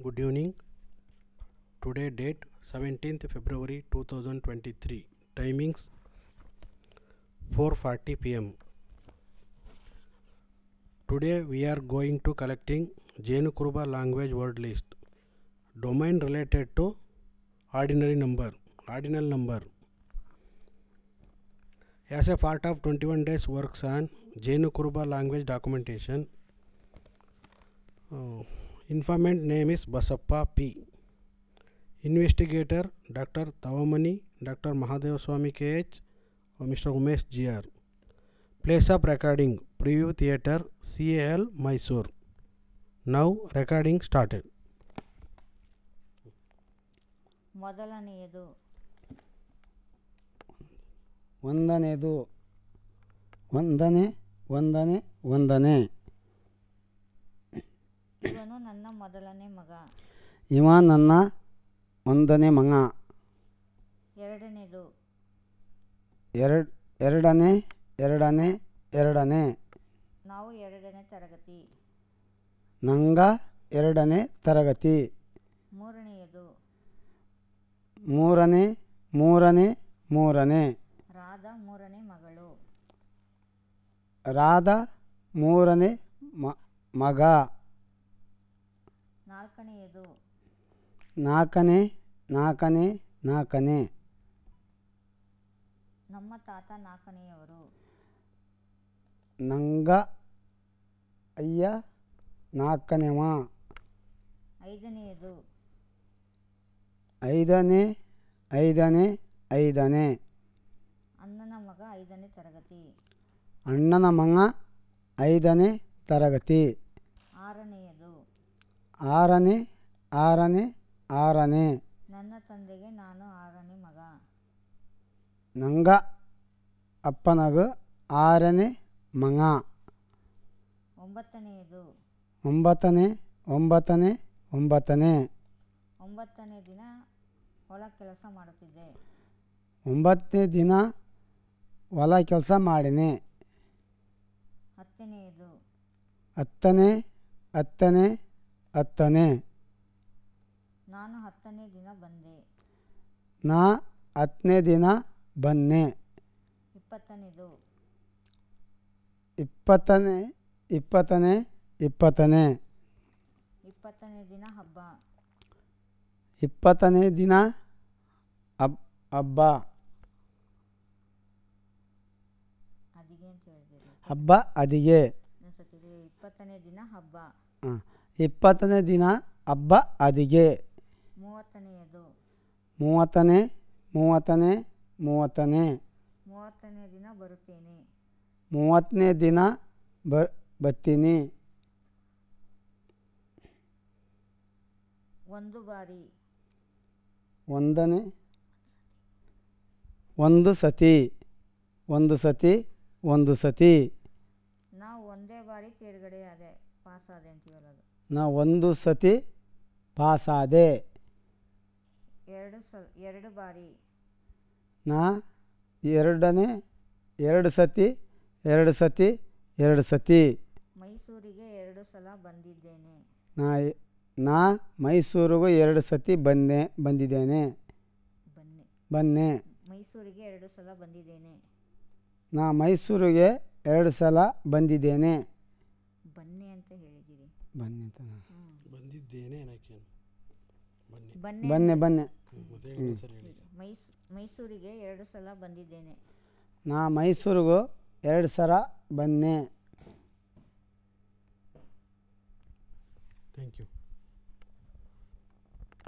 Good evening. Today date 17th February 2023. Timings 4:40 p.m. Today we are going to collecting Jenu Kuruba language word list. Domain related to ordinal number. As a part of 21 days works on Jenu Kuruba language documentation, informant name is Basappa P. Investigator Dr. Tavamani, Dr. Mahadevaswamy KH, or Mr. Umesh GR. Place of recording Preview Theatre CAL Mysore. Now recording started. ಮೊದಲನೆಯದು ಒಂದನೇ ಇವನು ನನ್ನ ಮೊದಲನೇ ಮಗ. ಇವ ನನ್ನ ಒಂದನೇ ಮಗ. ಎರಡನೇದು ಎರಡನೇ ನಾವು ಎರಡನೇ ತರಗತಿ. ನಂಗ ಎರಡನೇ ತರಗತಿ. ಮೂರನೆಯದು ಮೂರನೇ ರಾಧಾ ಮೂರನೇ ಮಗಳು. ರಾಧಾ ಮೂರನೇ ಮಗ. ನಾಲ್ಕನೆಯದು ನಾಲ್ಕನೇ ನಮ್ಮ ತಾತ ನಾಲ್ಕನೆಯವರು. ನಂಗ ಅಯ್ಯ ನಾಲ್ಕನೇವ. ಐದನೆಯದು ಐದನೇ ಅಣ್ಣನ ಮಗ ಐದನೇ ತರಗತಿ. ಅಣ್ಣನ ಮಗ ಐದನೇ ತರಗತಿ. ಆರನೆಯದು ಆರನೇ ನನ್ನ ತಂದೆಗೆ ನಾನು ಆರನೇ ಮಗ. ನಂಗ ಅಪ್ಪನಗ ಆರನೇ ಮಗ. ಒಂಬತ್ತನೆಯದು ಒಂಬತ್ತನೇ ದಿನ ಹೊಲ ಕೆಲಸ ಮಾಡುತ್ತಿದ್ದೆ. 9ನೇ ದಿನ ಹೊಲ ಕೆಲಸ ಮಾಡಿನೆ. ಹತ್ತನೆಯದು ಹತ್ತನೇ ನಾನು 10ನೇ ದಿನ ಬಂದೆ. ನಾ 10ನೇ ದಿನ ಬನ್ನೆ. ಇಪ್ಪತ್ತನೇದು ಇಪ್ಪತ್ತನೇ ದಿನ ಹಬ್ಬ. 20ನೇ ದಿನ ಹಬ್ಬ. ಅದಿಗೆ ಅಂತ ಹೇಳಿದಿರಿ. ಹಬ್ಬ ಅದಿಗೆ. 20ನೇ ದಿನ ಹಬ್ಬ. 20ನೇ ದಿನ ಹಬ್ಬ ಅದಿಗೆ. 30ನೇಯದು 30ನೇ ದಿನ ಬರುತ್ತೇನೆ. 30ನೇ ದಿನ ಬರ್ತೀನಿ. ಒಂದು ಬಾರಿ ಒಂದು ಸತಿ. ನಾವು ಒಂದೇ ಬಾರಿ ತೇರ್ಗಡೆ ಆದೆ ಪಾಸಾದೆ ಅಂತೀವಲ್ಲ ಅದು. ನಾ ಒಂದು ಸತಿ ಪಾಸಾದೆ. ಎರಡು ಬಾರಿ. ನಾ ಎರಡು ಸತಿ. ಮೈಸೂರಿಗೆ 2 ಸಲ ಬಂದಿದ್ದೇನೆ. ನಾ ಮೈಸೂರಿಗೂ 2 ಸತಿ ಬಂದಿದ್ದೇನೆ. ಮೈಸೂರಿಗೆ 2 ಸಲ ಬಂದಿದ್ದೇನೆ. ನಾ ಮೈಸೂರಿಗೆ 2 ಸಲ ಬಂದಿದ್ದೇನೆ. ಬನ್ನಿ ಅಂತ ಹೇಳಿದ್ದೀರಿ. ಬಂದಿದ್ದೇನೆ ಬನ್ನೆ. ಮೈಸೂರಿಗೆ 2 ಸಲ ಬಂದಿದ್ದೇನೆ. ನಾ ಮೈಸೂರಿಗೂ 2 ಸಲ ಬನ್ನೆ. Thank you.